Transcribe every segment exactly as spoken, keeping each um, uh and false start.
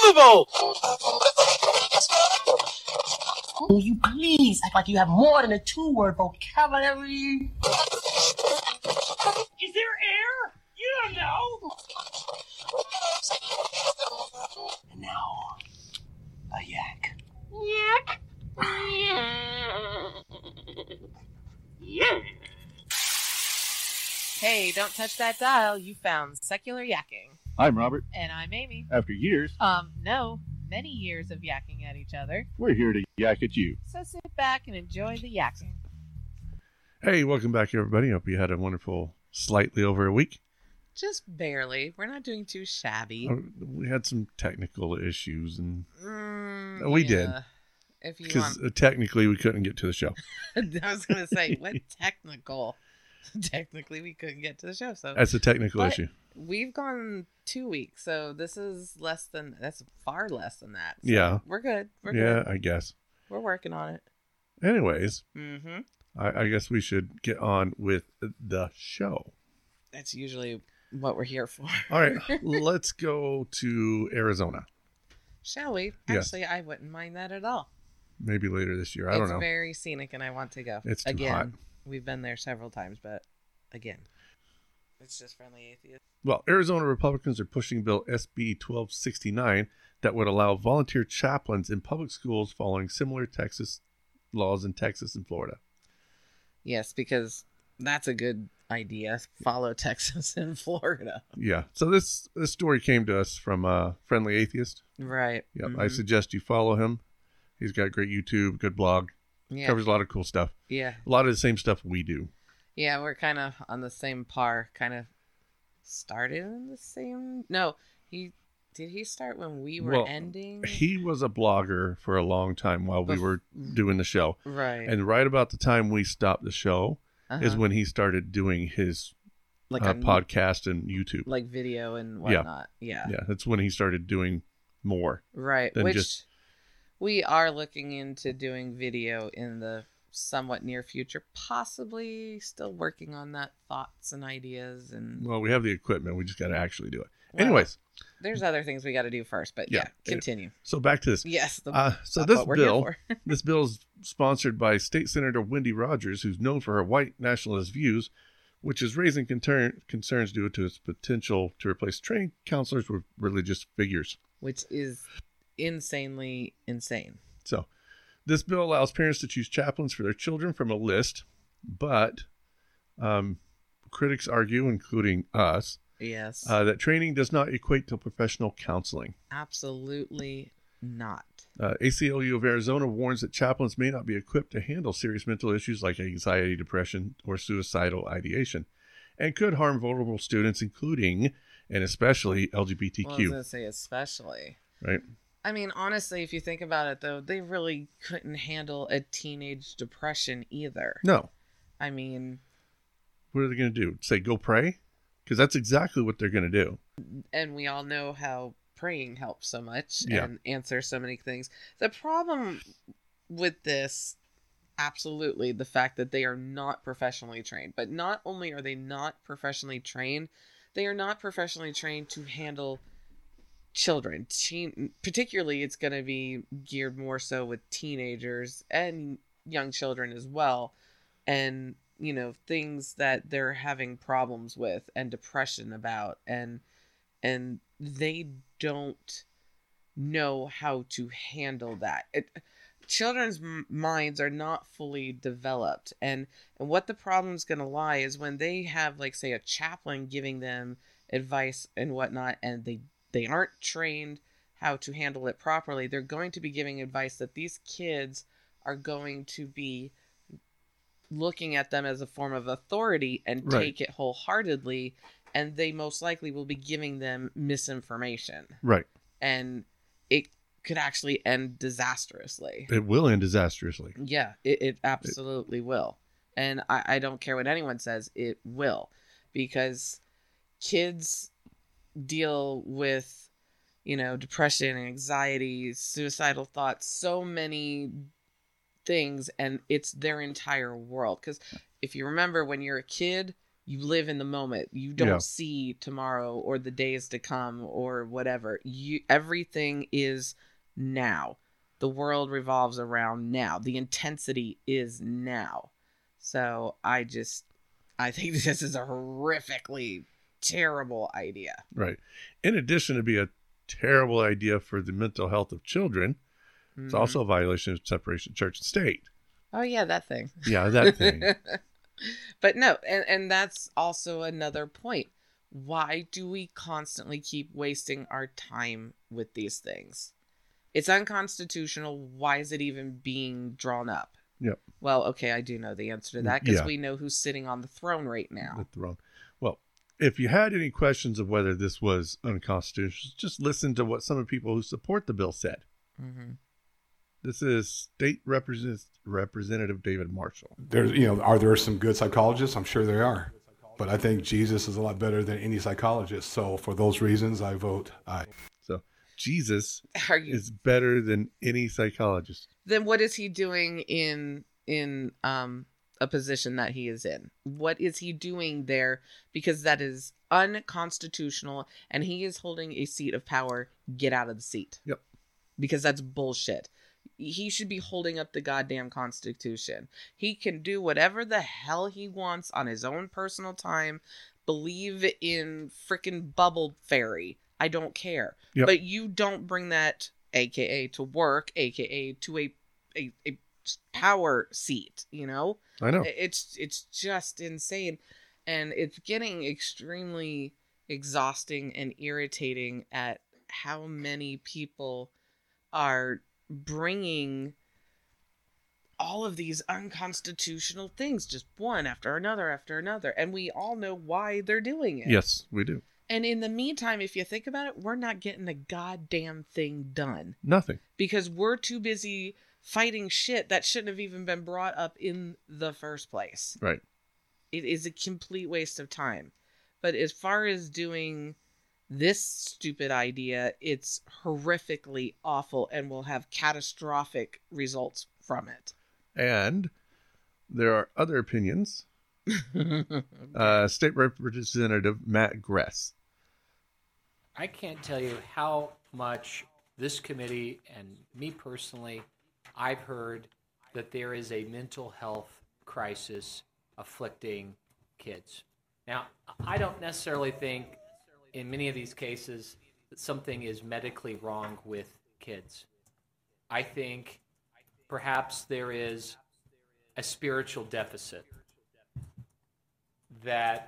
Unbelievable! Will you please act like you have more than a two-word vocabulary? Is there air? You don't know. And now, a yak. Yak. Yeah. Hey, don't touch that dial. You found Secular Yakking. I'm Robert. And I'm Amy. After years, Um, no, many years of yakking at each other. we're here to yak at you. So sit back and enjoy the yakking. Hey, welcome back, everybody. Hope you had a wonderful, slightly over a week. Just barely. We're not doing too shabby. Uh, We had some technical issues, and Mm, we did. yeah. If you because want. technically we couldn't get to the show. I was going to say, what technical? Technically, we couldn't get to the show. So That's a technical But- issue. we've gone two weeks. So this is less than, that's far less than that. So Yeah. We're good. We're Yeah, good. I guess. We're working on it. Anyways, Mm-hmm. I, I guess we should get on with the show. That's usually what we're here for. All right, let's go to Arizona. Shall we? Yes. Actually, I wouldn't mind that at all. Maybe later this year. I it's don't know. very scenic, and I want to go. It's too again. hot. We've been there several times, but again, it's just friendly atheist. Well, Arizona Republicans are pushing Bill S B twelve sixty-nine that would allow volunteer chaplains in public schools following similar Texas laws in Texas and Florida. Yes, because that's a good idea. Follow Texas and Florida. Yeah. So this this story came to us from uh, Friendly Atheist. Right. Yep. Mhm. I suggest you follow him. He's got great YouTube, good blog. Yeah. Covers a lot of cool stuff. Yeah. A lot of the same stuff we do. Yeah, we're kind of on the same par. Kind of started in the same. No, he did. He start when we were Well, ending. He was a blogger for a long time while we Bef- were doing the show. Right. And right about the time we stopped the show is Uh-huh. when he started doing his like uh, a podcast and YouTube. like video and Yeah. whatnot. Yeah. Yeah, that's when he started doing more. Right. than Which just- we are looking into doing video in the somewhat near future. Possibly still working on that, thoughts and ideas, and Well, we have the equipment. We just got to actually do it. Well, Anyways, there's other things we got to do first. But Yeah. yeah, continue. so back to this. Yes. The, Uh, so that's this what we're here bill, for. this bill is sponsored by State Senator Wendy Rogers, who's known for her white nationalist views, which is raising concern, concerns due to its potential to replace trained counselors with religious figures. Which is insanely insane. So, this bill allows parents to choose chaplains for their children from a list, but um, critics argue, including us, Yes. uh, that training does not equate to professional counseling. Absolutely not. Uh, A C L U of Arizona warns that chaplains may not be equipped to handle serious mental issues like anxiety, depression, or suicidal ideation, and could harm vulnerable students, including and especially L G B T Q. Well, I was going to say especially. Right? I mean, honestly, if you think about it, though, they really couldn't handle a teenage depression either. No. I mean, What are they going to do? Say, go pray? Because that's exactly what they're going to do. and we all know how praying helps so much Yeah. and answer so many things. The problem with this, absolutely, the fact that they are not professionally trained. But not only are they not professionally trained, they are not professionally trained to handle children. Teen, particularly, it's going to be geared more so with teenagers and young children as well. And, you know, things that they're having problems with and depression about. And, and they don't know how to handle that. It, children's m- minds are not fully developed, and and what the problem's going to lie is when they have, like, say, a chaplain giving them advice and whatnot, and they they aren't trained how to handle it properly. They're going to be giving advice that these kids are going to be looking at them as a form of authority and Right. take it wholeheartedly, and they most likely will be giving them misinformation, Right. and it could actually end disastrously. It will end disastrously. Yeah, it, it absolutely will. And I, I don't care what anyone says, it will. Because kids deal with, you know, depression, anxiety, suicidal thoughts, so many things, and it's their entire world. Because if you remember, when you're a kid, You live in the moment. You don't Yeah. see tomorrow or the days to come or whatever. You everything is now. The world revolves around now. The intensity is now. So I just I think this is a horrifically terrible idea. Right. In addition to be a terrible idea for the mental health of children, it's Mhm. also a violation of separation of church and state. Oh yeah, that thing. Yeah, that thing. But no, and, and that's also another point. Why do we constantly keep wasting our time with these things? It's unconstitutional. Why is it even being drawn up? Yep. Well, okay, I do know the answer to that because Yeah. we know who's sitting on the throne right now. The throne. Well, if you had any questions of whether this was unconstitutional, just listen to what some of the people who support the bill said. Mm-hmm. This is State Represent- Representative David Marshall. There's, you know, are there some good psychologists? I'm sure there are. But I think Jesus is a lot better than any psychologist. So for those reasons, I vote aye. So Jesus Are you? is better than any psychologist. Then what is he doing in in um a position that he is in? What is he doing there? Because that is unconstitutional, and he is holding a seat of power. Get out of the seat. Yep. Because that's bullshit. He should be holding up the goddamn Constitution. He can do whatever the hell he wants on his own personal time. Believe in frickin' bubble fairy. I don't care. Yep. But you don't bring that, aka to work, aka to a, a a power seat. You know, I know. it's it's just insane, and it's getting extremely exhausting and irritating at how many people are bringing all of these unconstitutional things, just one after another after another, and we all know why they're doing it. Yes, we do. And in the meantime, if you think about it, we're not getting a goddamn thing done Nothing. because we're too busy fighting shit that shouldn't have even been brought up in the first place. Right. It is a complete waste of time. But as far as doing this stupid idea, it's horrifically awful and will have catastrophic results from it. And there are other opinions. Uh, State Representative Matt Gress. I can't tell you how much this committee and me personally, I've heard that there is a mental health crisis afflicting kids. Now, I don't necessarily think in many of these cases that something is medically wrong with kids. I think perhaps there is a spiritual deficit that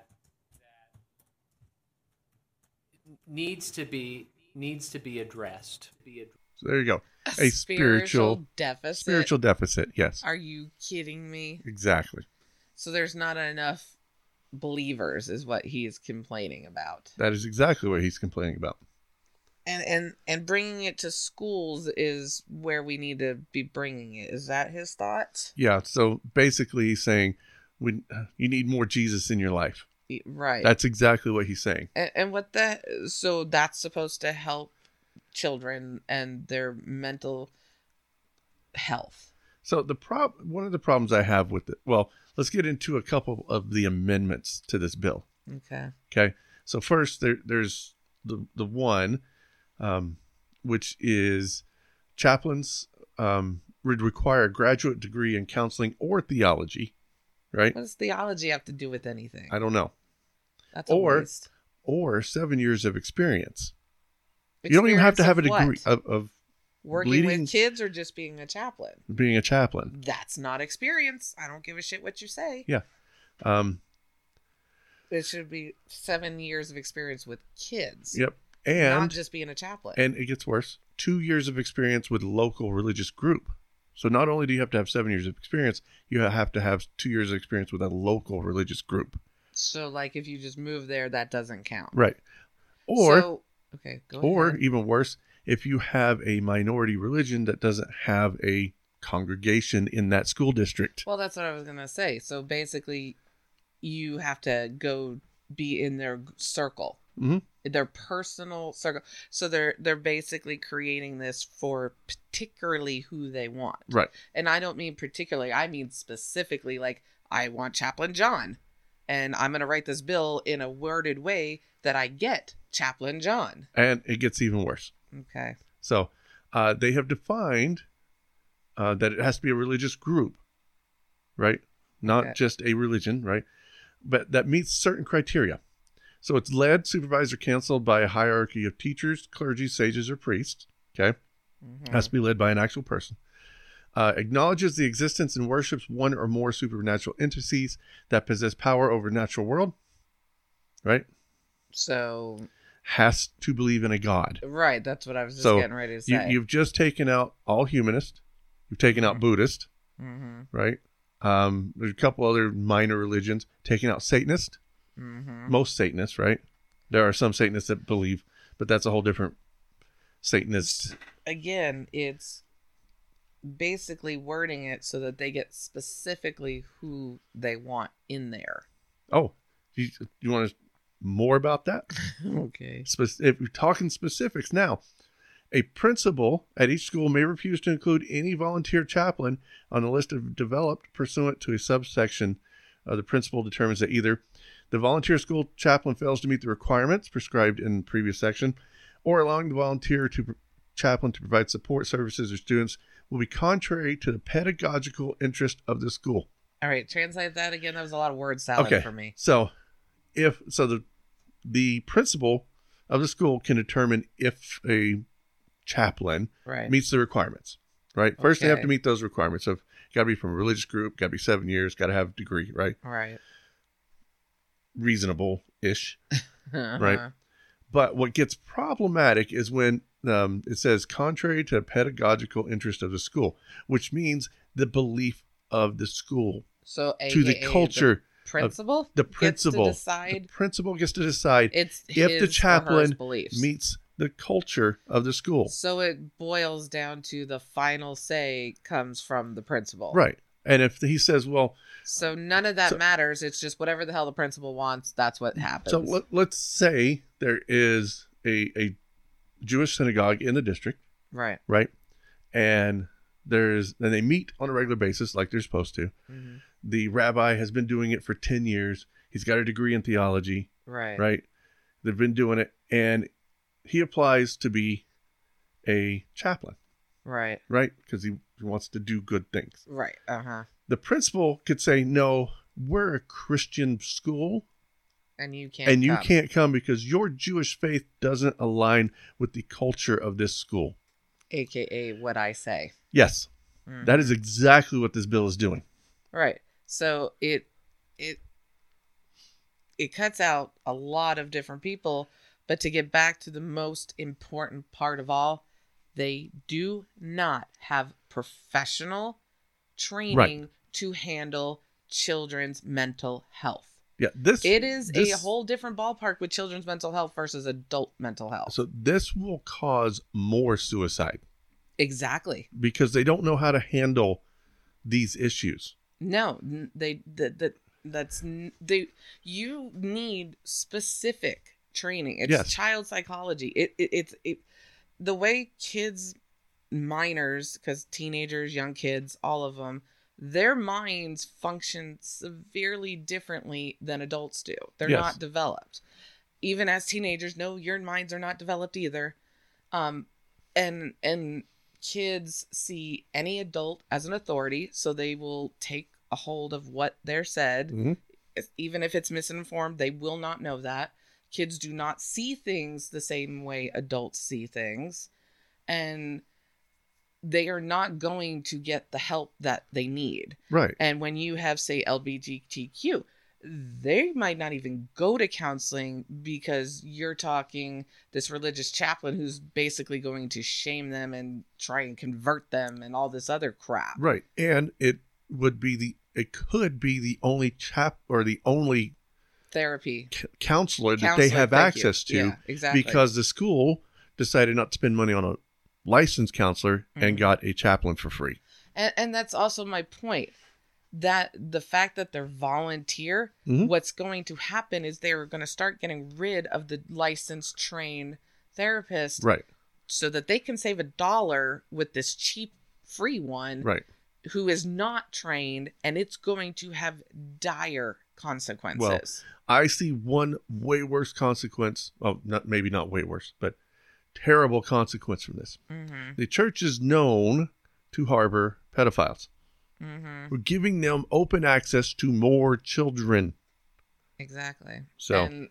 needs to be needs to be addressed. Be ad- So there you go. A, A spiritual deficit. Spiritual deficit. Yes. Are you kidding me? Exactly. So there's not enough believers, is what he is complaining about. That is exactly what he's complaining about. And and and bringing it to schools is where we need to be bringing it. Is that his thoughts? Yeah. So basically, he's saying, "We, you need more Jesus in your life." Right. That's exactly what he's saying. And, and what the so that's supposed to help children and their mental health. So the prob one of the problems I have with it. Well, let's get into a couple of the amendments to this bill. Okay. Okay. So first, there there's the the one, um, which is chaplains um, would require a graduate degree in counseling or theology, right? What does theology have to do with anything? I don't know. That's a or- waste. Or seven years of experience. You don't even have to have a Experience degree of what? of, of Working bleeding- with kids or just being a chaplain. being a chaplain. That's not experience. I don't give a shit what you say. Yeah. Um, It should be seven years of experience with kids. yep. Not And just being a chaplain. and it gets worse. Two years of experience with local religious group. So not only do you have to have seven years of experience, you have to have two years of experience with a local religious group. So, like, if you just move there, that doesn't count. Right. Or So, okay, go or ahead. even worse, if you have a minority religion that doesn't have a congregation in that school district. Well, that's what I was going to say. So, basically, you have to go be in their circle. Mhm. Their personal circle. So, they're they're basically creating this for particularly who they want. Right. And I don't mean particularly, I mean specifically, like, I want Chaplain John. and I'm going to write this bill in a worded way that I get Chaplain John. And it gets even worse. Okay. So uh, they have defined uh, that it has to be a religious group, right? Not Okay. just a religion, right? But that meets certain criteria. So it's led, supervised, or counseled by a hierarchy of teachers, clergy, sages, or priests. Okay. Mhm. Has to be led by an actual person. Uh, acknowledges the existence and worships one or more supernatural entities that possess power over the natural world, right? So, Has to believe in a God. right, that's what I was just So getting ready to You, say. you've just taken out all humanist. You've taken out Buddhist, Mm-hmm. right? Um, there's a couple other minor religions. Taking out Satanist. Mm-hmm. Most Satanists, right? There are some Satanists that believe, but that's a whole different Satanist. Again, it's basically wording it so that they get specifically who they want in there. Oh, you, you want to more about that? Okay. Spe- if we're talking specifics now, a principal at each school may refuse to include any volunteer chaplain on the list of developed pursuant to a subsection. Uh, the principal determines that either the volunteer school chaplain fails to meet the requirements prescribed in the previous section, or allowing the volunteer to chaplain to provide support services or students will be contrary to the pedagogical interest of the school. All right, translate that again. That was a lot of word salad Okay. for me. So if so the the principal of the school can determine if a chaplain Right. meets the requirements, right? First they have Okay. to meet those requirements of got to be from a religious group, got to be seven years, got to have a degree, right? Right. Reasonable-ish. Uh-huh. Right. But what gets problematic is when um, it says contrary to the pedagogical interest of the school, which means the belief of the school So, to the A K A culture. principal, The gets to principal, the decide principal gets to decide it's if his the or hers chaplain beliefs. meets the culture of the school. So it boils down to the final say comes from the principal. Right. And if he says, well, So none of that So- matters. It's just whatever the hell the principal wants, that's what happens. so let, let's say there is a, a Jewish synagogue in the district, right. right? And there's, and they meet on a regular basis like they're supposed to. Mhm. The rabbi has been doing it for ten years. He's got a degree in theology, Right. right? They've been doing it. And he applies to be a chaplain, Right. right? Because he wants to do good things. Right. Uh huh. The principal could say, no, we're a Christian school And you can't. and you come. can't come because your Jewish faith doesn't align with the culture of this school. A K A what I say. Yes, Mhm. that is exactly what this bill is doing. Right. So it it it cuts out a lot of different people, but to get back to the most important part of all, they do not have professional training to handle children's mental health. Yeah, this It is this, a whole different ballpark with children's mental health versus adult mental health. So this will cause more suicide Exactly. because they don't know how to handle these issues. No, n- they that that that's n- they. You need specific training. It's Yes. child psychology. It, it it's it the way kids, minors, because teenagers, young kids, all of them, their minds function severely differently than adults do. They're Yes. not developed. Even as teenagers, no, your minds are not developed either. Um, and and kids see any adult as an authority, so they will take a hold of what they're said. Mhm. If- even if it's misinformed, they will not know that. Kids do not see things the same way adults see things, and they are not going to get the help that they need. Right. And when you have, say, L G B T Q, they might not even go to counseling because you're talking this religious chaplain who's basically going to shame them and try and convert them and all this other crap. Right. And it would be the, it could be the only chap or the only Therapy. c- counselor that Counselor, they have thank you. access to Yeah, exactly. because the school decided not to spend money on a licensed counselor and Mhm. got a chaplain for free. And, and that's also my point. That the fact that they're volunteer, Mhm. what's going to happen is they're going to start getting rid of the licensed trained therapist Right. so that they can save a dollar with this cheap free one Right. who is not trained, and it's going to have dire consequences. I see one way worse consequence. Oh, not maybe not way worse, but terrible consequence from this. Mm-hmm. The church is known to harbor pedophiles. Mm-hmm. We're giving them open access to more children. Exactly. So, and,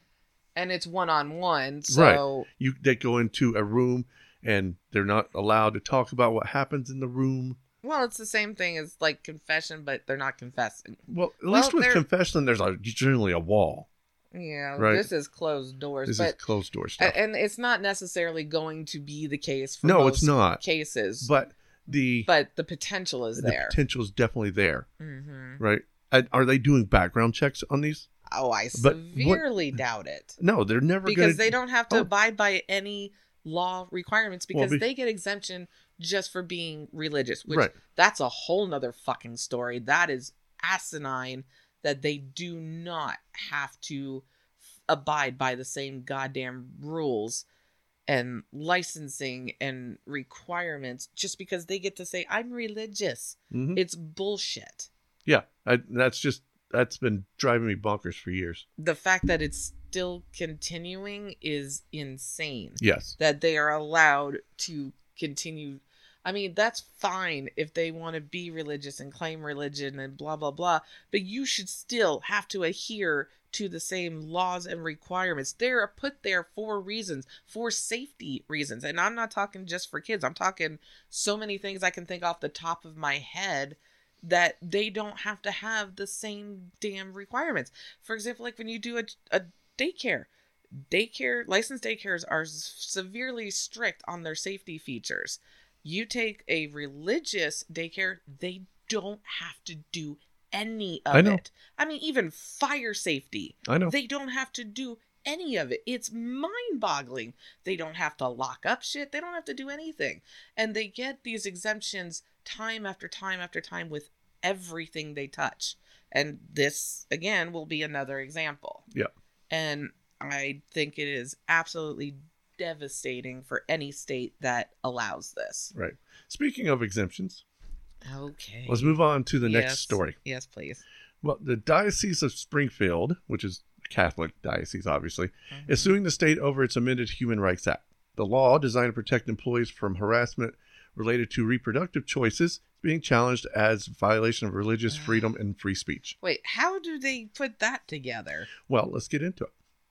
and it's one-on-one. So right. You they go into a room and they're not allowed to talk about what happens in the room. Well, it's the same thing as like confession, but they're not confessing. Well, at Well, least with they're- confession, there's a, generally a wall. Yeah, Right. this is closed doors. This but, is closed door stuff. a- And it's not necessarily going to be the case for No, most it's not. cases. But the but the potential is the there. potential is definitely there, Mm-hmm. right? And are they doing background checks on these? Oh, I But what- severely doubt it. No, they're never Because gonna, they don't have to Oh. abide by any law requirements because be- they get exemption just for being religious, which Right. that's a whole nother fucking story. That is asinine that they do not have to f- abide by the same goddamn rules and licensing and requirements just because they get to say I'm religious. Mhm. It's bullshit. Yeah, I, that's just that's been driving me bonkers for years. The fact that it's still continuing is insane. Yes, That they are allowed to continue. I mean, that's fine if they want to be religious and claim religion and blah, blah, blah. But you should still have to adhere to the same laws and requirements. They're put there for reasons, for safety reasons. And I'm not talking just for kids. I'm talking so many things I can think off the top of my head that they don't have to have the same damn requirements. For example, like when you do a, a daycare, daycare, licensed daycares are s- severely strict on their safety features. You take a religious daycare, they don't have to do any of I know. it. I mean, even fire safety, I know. they don't have to do any of it. It's mind-boggling. They don't have to lock up shit. They don't have to do anything. And they get these exemptions time after time after time with everything they touch. And this, again, will be another example. Yeah. And I think it is absolutely devastating for any state that allows this. Right. Speaking of exemptions, Okay. let's move on to the next Yes. story. Yes, please. Well, the Diocese of Springfield, which is a Catholic diocese, obviously, Mm-hmm. is suing the state over its amended Human Rights Act. The law, designed to protect employees from harassment related to reproductive choices, is being challenged as violation of religious freedom and free speech. Wait, how do they put that together? Well, let's get into it.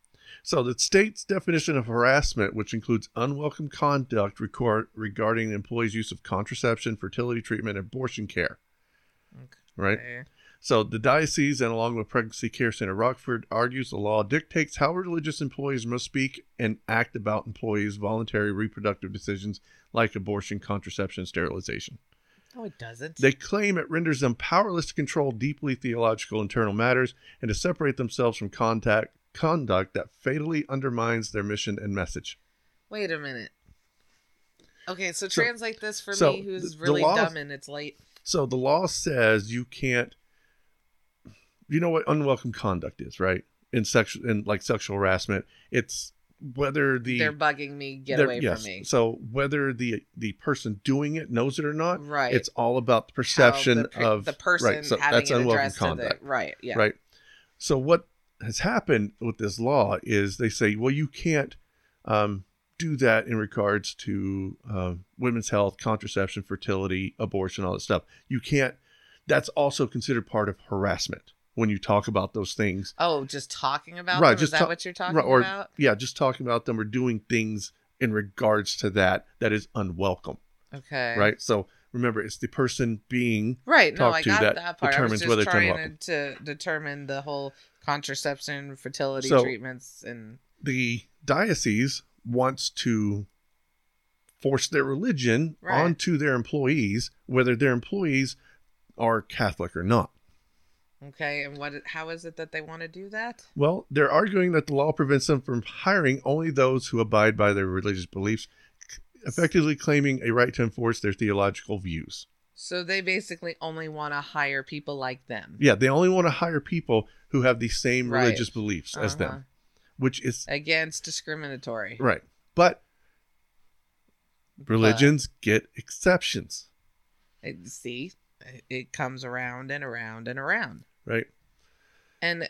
So the state's definition of harassment, which includes unwelcome conduct record, regarding the employee's use of contraception, fertility treatment, and abortion care. Right? Okay. So the diocese, and along with Pregnancy Care Center Rockford, argues the law dictates how religious employees must speak and act about employees' voluntary reproductive decisions like abortion, contraception, and sterilization. No, it doesn't. They claim it renders them powerless to control deeply theological internal matters and to separate themselves from contact conduct that fatally undermines their mission and message. Wait a minute. Okay, so So- translate this for so me, who's the- the really law- dumb and it's late. So the law says you can't. You know what unwelcome conduct is, right? In sexual, in like sexual harassment, it's whether the They're bugging me. Get they're- away yes. from me. So whether the the person doing it knows it or not, Right. It's all about the perception How the, per- of the person right. So having that's it unwelcome addressed to conduct, the right. Yeah. right? So what has happened with this law is they say, well, you can't um, do that in regards to uh, women's health, contraception, fertility, abortion, all that stuff. You can't. That's also considered part of harassment when you talk about those things. Oh, just talking about Right, them? just Is that ta- what you're talking Right, or, about? Yeah, just talking about them or doing things in regards to that that is unwelcome, Okay. right? So remember, it's the person being Right. No, talked I to got that that, part. I was determines just whether it's trying unwelcome. to determine the whole contraception, fertility So- treatments, and The diocese wants to force their religion Right. onto their employees, whether their employees are Catholic or not. okay. And what? How is it that they want to do that? Well, they're arguing that the law prevents them from hiring only those who abide by their religious beliefs, effectively claiming a right to enforce their theological views. So they basically only want to hire people like them. Yeah, they only want to hire people who have the same Right. religious beliefs as Uh-huh. them, which is Against discriminatory. right. But religions get exceptions, It- see, it comes around and around and around. right? And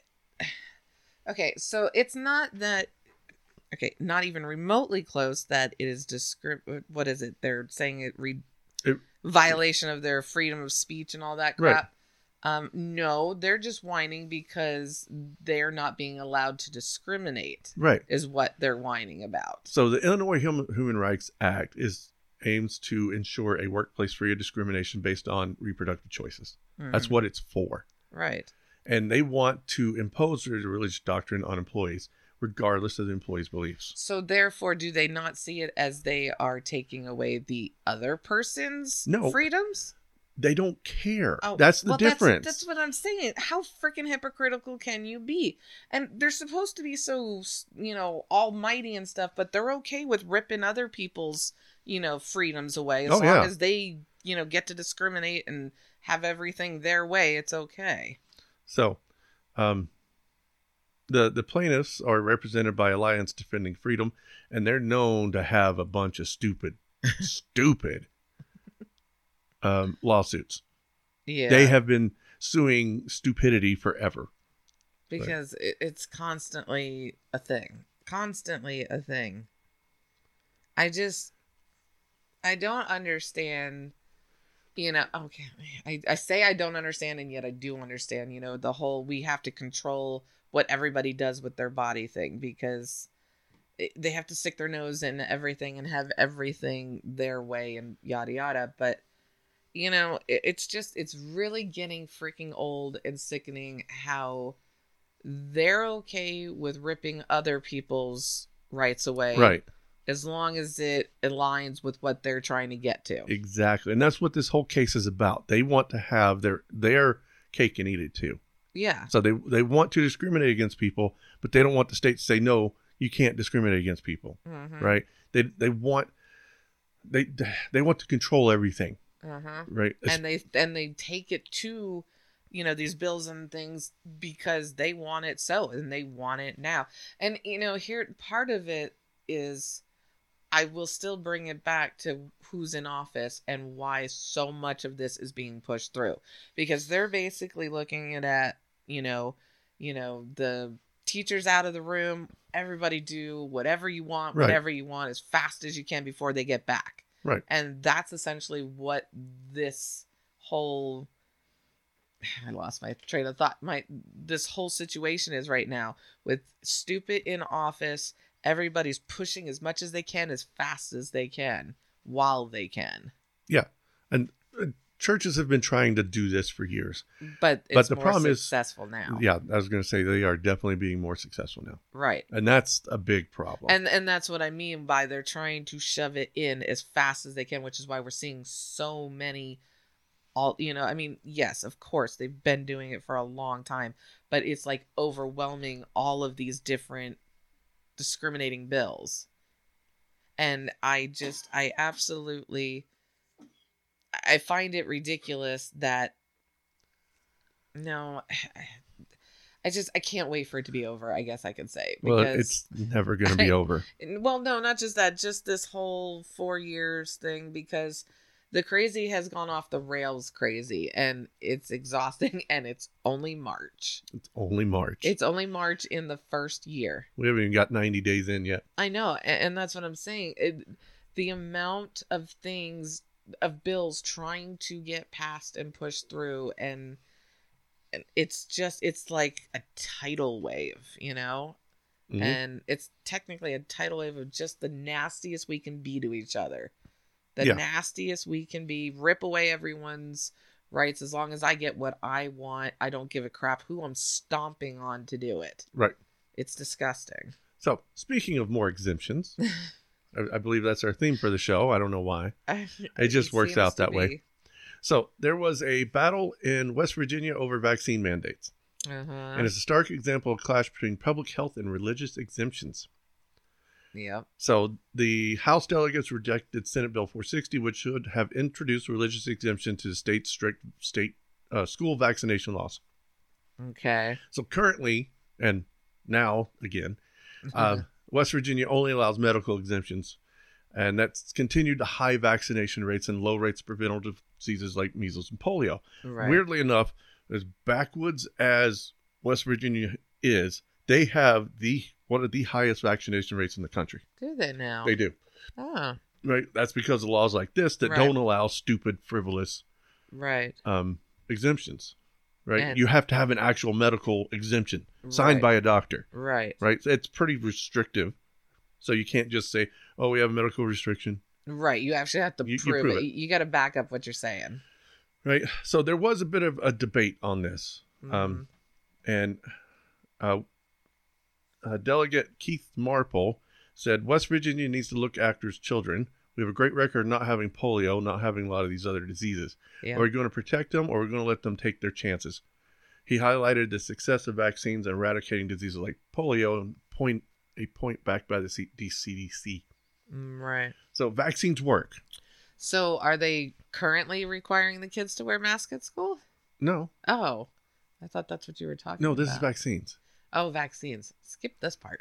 okay, so it's not that okay, not even remotely close that it is discri- what is it? They're saying it re It- violation of their freedom of speech and all that Right. crap. Um, no, they're just whining because they're not being allowed to discriminate. Right. Is what they're whining about. So the Illinois Human, Human Rights Act is aims to ensure a workplace free of discrimination based on reproductive choices. That's Mhm. what it's for. Right. And they want to impose their religious doctrine on employees, regardless of the employee's beliefs. So therefore, do they not see it as they are taking away the other person's No. freedoms? They don't care. Oh, that's the well, difference. That's, that's what I'm saying. How freaking hypocritical can you be? And they're supposed to be so, you know, almighty and stuff, but they're okay with ripping other people's, you know, freedoms away as Oh, long yeah. as they, you know, get to discriminate and have everything their way. It's okay. So, um, the the plaintiffs are represented by Alliance Defending Freedom, and they're known to have a bunch of stupid, stupid um, lawsuits. Yeah. They have been suing stupidity forever. Because it, it's constantly a thing. Constantly a thing. I just, I don't understand, you know, okay, I, I say I don't understand, and yet I do understand, you know, the whole we have to control what everybody does with their body thing, because it, they have to stick their nose in everything and have everything their way and yada yada. But, you know, it, it's just, it's really getting freaking old and sickening how they're okay with ripping other people's rights away. Right. As long as it aligns with what they're trying to get to. Exactly. And that's what this whole case is about. They want to have their their cake and eat it too. Yeah. So they they want to discriminate against people, but they don't want the state to say, no, you can't discriminate against people. Mm-hmm. Right. They they want they they want to control everything. Uh-huh. Right. And they and they take it to, you know, these bills and things because they want it so, and they want it now. And, you know, here, part of it is, I will still bring it back to who's in office and why so much of this is being pushed through, because they're basically looking at, at you know, you know, the teachers out of the room, everybody do whatever you want, Right. whatever you want as fast as you can before they get back. Right. And that's essentially what this whole, I lost my train of thought. My, this whole situation is right now with stupid in office. Everybody's pushing as much as they can, as fast as they can, while they can. Yeah. And uh, churches have been trying to do this for years. But it's But the more problem is- successful now. Yeah. I was going to say they are definitely being more successful now. Right. And that's a big problem. And and that's what I mean by they're trying to shove it in as fast as they can, which is why we're seeing so many, all, you know, I mean, yes, of course, they've been doing it for a long time, but it's like overwhelming all of these different discriminating bills. And I just, I absolutely, I find it ridiculous that, no, I just, I can't wait for it to be over, I guess I could say. well, Because, it's never going to be I- over. well, no, not just that, just this whole four years thing, because the crazy has gone off the rails crazy, and it's exhausting, and it's only March. It's only March. It's only March in the first year. We haven't even got ninety days in yet. I know, and, and that's what I'm saying. It, the amount of things, of bills trying to get passed and pushed through, and, and it's just, it's like a tidal wave, you know? Mhm. And it's technically a tidal wave of just the nastiest we can be to each other. The Yeah. nastiest we can be, rip away everyone's rights as long as I get what I want. I don't give a crap who I'm stomping on to do it. Right. It's disgusting. So, speaking of more exemptions, I, I believe that's our theme for the show. I don't know why. It just works seems out to that way. be. So, there was a battle in West Virginia over vaccine mandates. Uh-huh. And it's a stark example of clash between public health and religious exemptions. Yep. So, the House delegates rejected Senate Bill four sixty, which should have introduced religious exemption to the state's strict state uh, school vaccination laws. Okay. So, currently, and now again, uh, West Virginia only allows medical exemptions, and that's continued to high vaccination rates and low rates of preventable diseases like measles and polio. Right. Weirdly enough, as backwoods as West Virginia is, they have the one of the highest vaccination rates in the country. Do they now? They do. Oh, Right? That's because of laws like this that Right. don't allow stupid, frivolous right. um, exemptions. Right? And- you have to have an actual medical exemption signed Right. by a doctor. Right. Right? It's pretty restrictive. So you can't just say, oh, we have a medical restriction. Right. You actually have to You- you prove, prove it. it. You, you got to back up what you're saying. Right? So there was a bit of a debate on this. Mm-hmm. Um, and uh, uh, Delegate Keith Marple said, West Virginia needs to look after its children. We have a great record of not having polio, not having a lot of these other diseases. Yeah. Are we going to protect them, or are we going to let them take their chances? He highlighted the success of vaccines and eradicating diseases like polio and point a point backed by the C- C D C. Mm, right. So vaccines work. So are they currently requiring the kids to wear masks at school? No, Oh, I thought that's what you were talking no, about. this is vaccines. Oh, vaccines. Skip this part.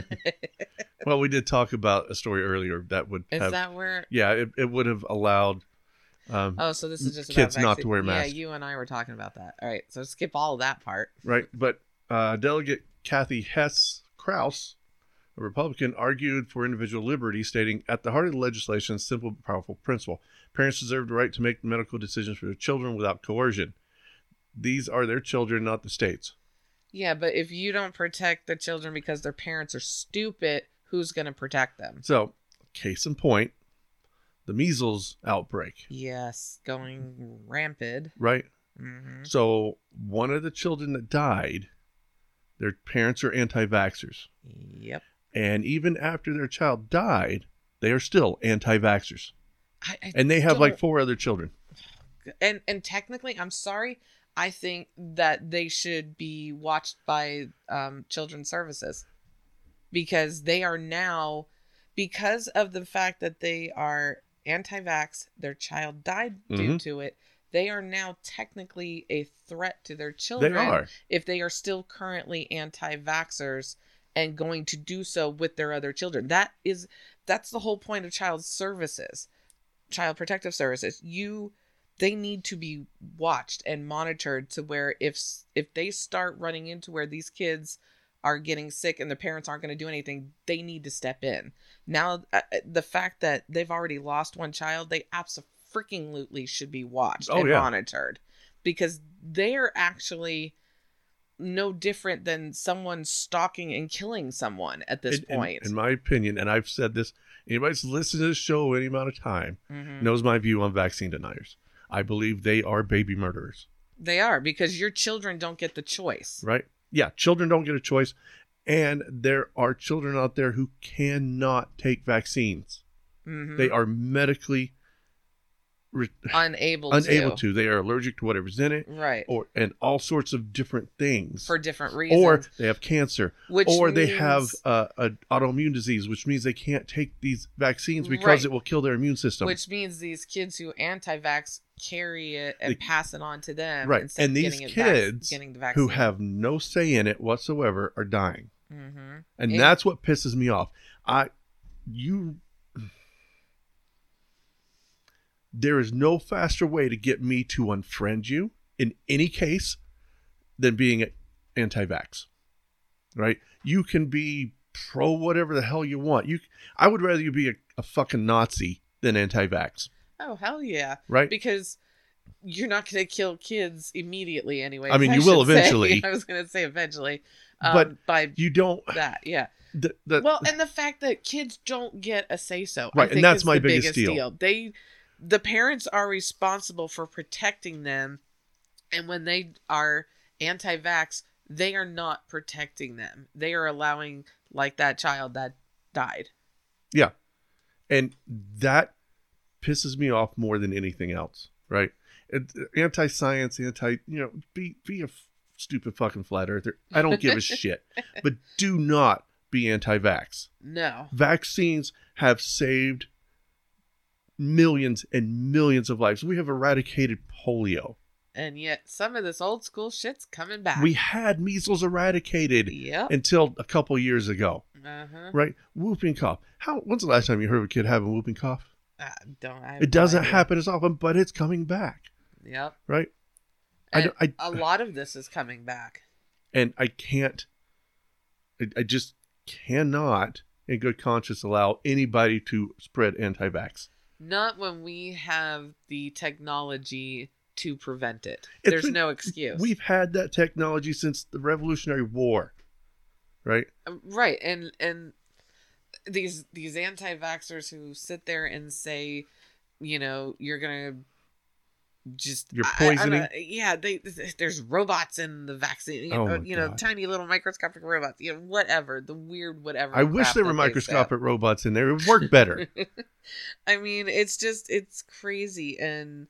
Well, we did talk about a story earlier that would Is have, that where? yeah, it, it would have allowed um, Oh, so this is just kids about not vaccine- to wear masks. Yeah, you and I were talking about that. All right, so skip all of that part. right? But uh, Delegate Kathy Hess Krause, a Republican, argued for individual liberty, stating, at the heart of the legislation is a simple but powerful principle. Parents deserve the right to make medical decisions for their children without coercion. These are their children, not the state's. Yeah, but if you don't protect the children because their parents are stupid, who's going to protect them? So, case in point, the measles outbreak, Yes, going rampant. right? Hmm. So, one of the children that died, their parents are anti-vaxxers. Yep. And even after their child died, they are still anti-vaxxers. I, I And they have like don't- four other children. and and technically, I'm sorry, I think that they should be watched by um, Children's Services because they are now, because of the fact that they are anti-vax, their child died due Mhm. to it. They are now technically a threat to their children. They are. If they are still currently anti-vaxxers and going to do so with their other children. That is, that's the whole point of child services, child protective services. You, they need to be watched and monitored to where if if they start running into where these kids are getting sick and the parents aren't going to do anything, they need to step in. Now, uh, the fact that they've already lost one child, they absolutely should be watched Oh, and yeah. monitored because they are actually no different than someone stalking and killing someone at this in, in- point. In, my opinion, and I've said this, anybody that's listened to this show any amount of time Mhm. knows my view on vaccine deniers. I believe they are baby murderers, They are, because your children don't get the choice. right? Yeah, children don't get a choice. And there are children out there who cannot take vaccines. Mhm. They are medically re- unable unable to. to. They are allergic to whatever's in it, Right. or and all sorts of different things. For different reasons. Or they have cancer, Which or they have means- uh, an autoimmune disease, which means they can't take these vaccines because Right. it will kill their immune system. Which means these kids who anti-vax carry it and They- pass it on to them. right, instead and of these getting it vac- kids getting the vaccine. who have no say in it whatsoever are dying, Mm-hmm. and And- that's what pisses me off. I, you, there is no faster way to get me to unfriend you in any case than being anti-vax. Right? You can be pro whatever the hell you want. You, I would rather you be a, a fucking Nazi than anti-vax. Oh, hell yeah. Right? Because you're not going to kill kids immediately anyway. I mean, you will should say. eventually. I was going to say eventually. Um, But by You don't. that, yeah. The, the, Well, and the fact that kids don't get a say-so. Right, I and think that's is my the biggest deal. They, the parents are responsible for protecting them. And when they are anti-vax, they are not protecting them. They are allowing, like that child that died. Yeah. And that pisses me off more than anything else, right? It- Anti-science, anti, you know, be be a f- stupid fucking flat earther. I don't give a shit. But do not be anti-vax. No. Vaccines have saved millions and millions of lives. We have eradicated polio. And yet some of this old school shit's coming back. We had measles eradicated Yep. until a couple years ago, Uh-huh. right? Whooping cough. How? When's the last time you heard of a kid having whooping cough? I don't, I have It doesn't no idea. happen as often, but it's coming back, Yep. right? I And don't- I- a lot of this is coming back. And I can't, I, I just cannot in good conscience allow anybody to spread anti-vax. Not when we have the technology to prevent it. It's There's been- no excuse. We've had that technology since the Revolutionary War, right? Right, and and these these anti-vaxxers who sit there and say, you know, you're gonna just You're I- I poisoning? don't- yeah, they there's robots in the vaccine. You Oh know, my you know God. tiny little microscopic robots. You know, whatever the weird whatever. I wish crap there were that they microscopic robots in there. It would work better. said. I mean, it's just it's crazy, and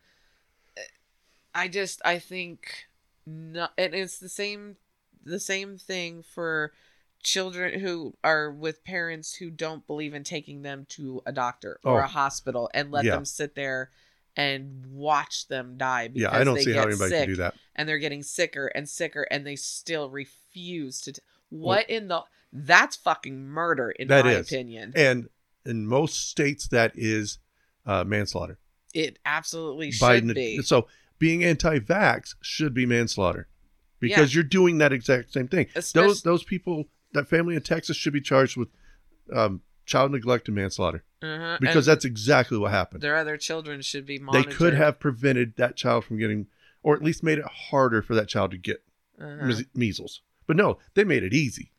I just I think not, and it's the same the same thing for children who are with parents who don't believe in taking them to a doctor or Oh. a hospital and let Yeah. them sit there and watch them die because Yeah, I don't they see how get anybody sick can do that. and they're getting sicker and sicker and they still refuse to t- what in the that's fucking murder in That my is. opinion. And in most states, that is uh, manslaughter. It absolutely should Biden, be. So being anti-vax should be manslaughter because you're doing that exact same thing. Especially- those those people, that family in Texas, should be charged with um, child neglect and manslaughter Uh-huh. because And that's exactly what happened. their other children should be They monitored. could have prevented that child from getting, or at least made it harder for that child to get Uh-huh. mes- measles. But no, they made it easy.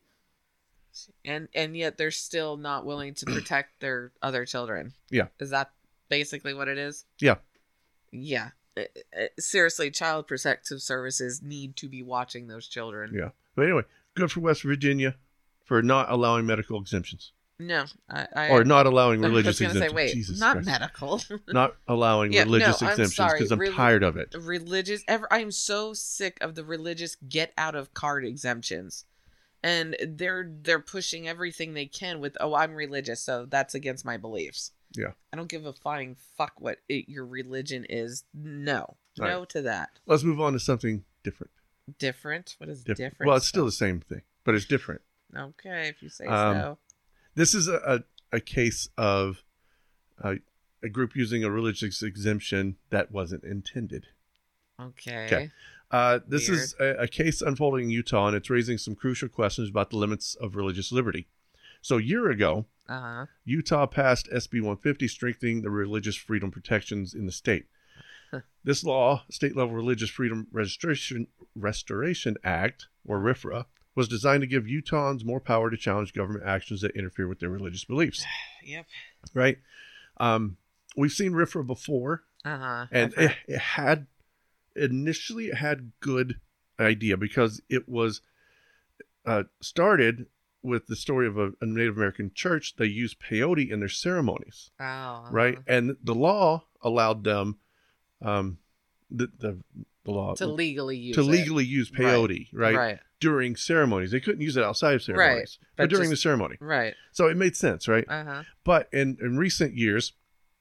and and yet they're still not willing to protect their other children. Yeah. Is that basically what it is? Yeah. Yeah. Uh, uh, Seriously, child protective services need to be watching those children. Yeah. But anyway, good for West Virginia for not allowing medical exemptions No, I, I or not allowing I religious was gonna exemptions. say, wait, Jesus not Christ. medical. Not allowing Yeah, religious no, I'm exemptions sorry, because I'm reli- tired of it. religious. Ever, I'm so sick of the religious get out of card exemptions, and they're they're pushing everything they can with, oh, I'm religious, so that's against my beliefs. Yeah. I don't give a flying fuck what it, your religion is. No, All no right. to that. Let's move on to something different. Different. What is Different. different? Well, it's still the same thing, but it's different. Okay, if you say Um, so. This is a, a, a case of uh, a group using a religious exemption that wasn't intended. Okay. okay. Uh, this is a, a case unfolding in Utah, and it's raising some crucial questions about the limits of religious liberty. So a year ago, Uh huh. Utah passed S B one fifty, strengthening the religious freedom protections in the state. This law, State Level Religious Freedom Registration Restoration Act, or RFRA, was designed to give Utahns more power to challenge government actions that interfere with their religious beliefs. Yep. Right? Um, we've seen RFRA before, Uh huh. and it, it had initially it had good idea because it was uh, started with the story of a, a Native American church. They used peyote in their ceremonies, Oh. uh-huh. right? And the law allowed them, um, the the, the law To legally use to it. legally use peyote, right. Right. During ceremonies. They couldn't use it outside of ceremonies, but, but during just- the ceremony. Right. So it made sense, right? Uh huh. But in, in recent years,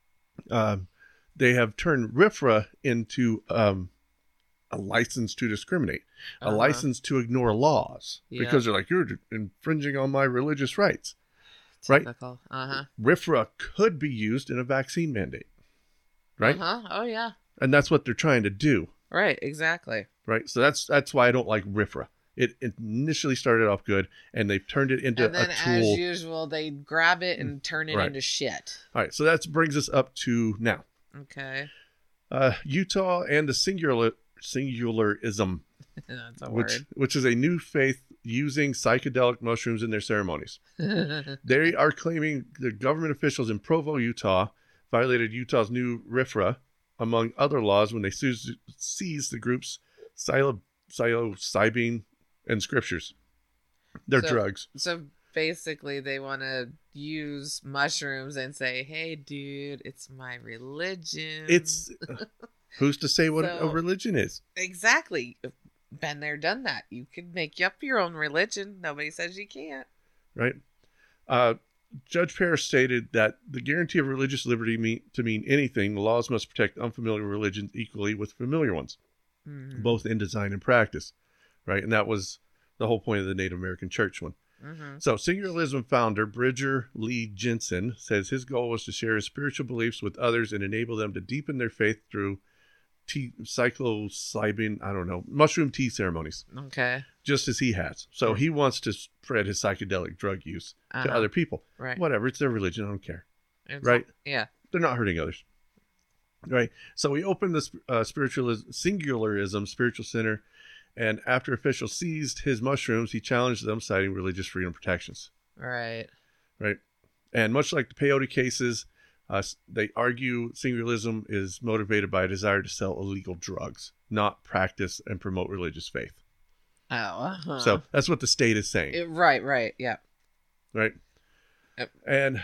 um, they have turned RFRA into um, a license to discriminate, a Uh-huh. license to ignore laws Yeah. because they're like, you're infringing on my religious rights. Right. Typical. Uh huh. RFRA could be used in a vaccine mandate, right? Uh huh. Oh yeah. And that's what they're trying to do, Right. Exactly. right? So that's that's why I don't like RFRA. It, it initially started off good, and they've turned it into And then, a as tool. usual, they grab it and turn it Right. into shit. All right, so that brings us up to now. Okay. Uh, Utah and the singular singularism, That's a which which is a new faith using psychedelic mushrooms in their ceremonies. word. They are claiming the government officials in Provo, Utah, violated Utah's new RFRA, among other laws, when they seized, seized the group's psilo- psilocybin and scriptures. They're So- drugs. So basically, they want to use mushrooms and say, "Hey, dude, it's my religion." It's who's to say what a So- religion is? exactly. Been there, done that. You can make up your own religion. Nobody says you can't. Right? Uh, Judge Parrish stated that the guarantee of religious liberty mean, to mean anything, the laws must protect unfamiliar religions equally with familiar ones, Mm-hmm. both in design and practice. Right? And that was the whole point of the Native American church one. Mm-hmm. So, Singularism founder Bridger Lee Jensen says his goal was to share his spiritual beliefs with others and enable them to deepen their faith through tea, psilocybin, I don't know, mushroom tea ceremonies, Okay. just as he has. So he wants to spread his psychedelic drug use Uh-huh. to other people. Right. Whatever, it's their religion. I don't care. It's- Right. Yeah. They're not hurting others. Right. So we opened the uh, spiritualism, singularism spiritual center, and after officials seized his mushrooms, he challenged them, citing religious freedom protections. Right. Right. And much like the peyote cases, uh, they argue singularism is motivated by a desire to sell illegal drugs, not practice and promote religious faith. Oh. Uh-huh. So that's what the state is saying. It- right. Right. Yeah. Right. Yep. And